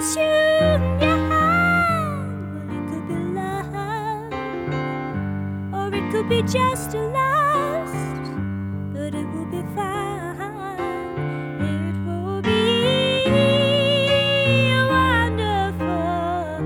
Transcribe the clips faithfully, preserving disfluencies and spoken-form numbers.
kiss you in your hand. Well, it could be love, or it could be just a lust, but it will be fine. It will be wonderful.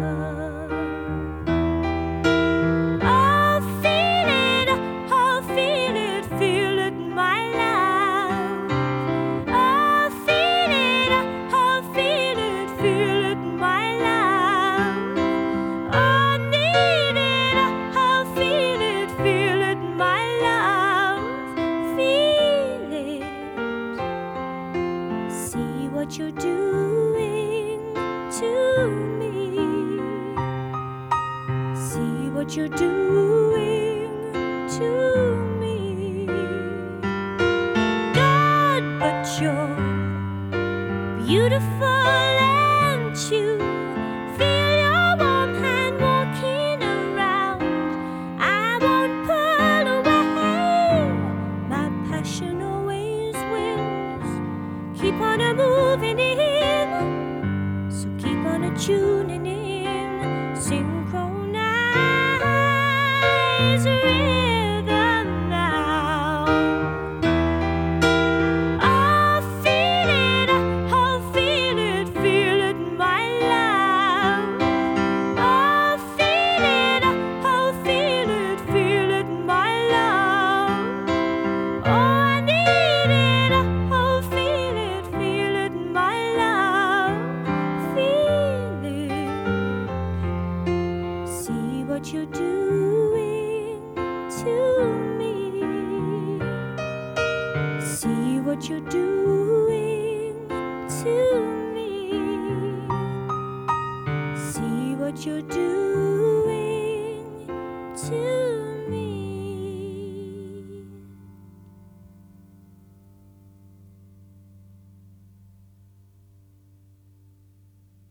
Oh, feel it, oh, feel it, feel it, my love. Oh, feel it, oh, feel it, feel it, my love. Oh, need it, oh, feel it, feel it, my love. Feel it. See what you're doing to me. See what you're doing to me. God, but you're beautiful, and you feel your warm hand walking around. I won't pull away. My passion always wins. Keep on a moving in, so keep on a tuning in.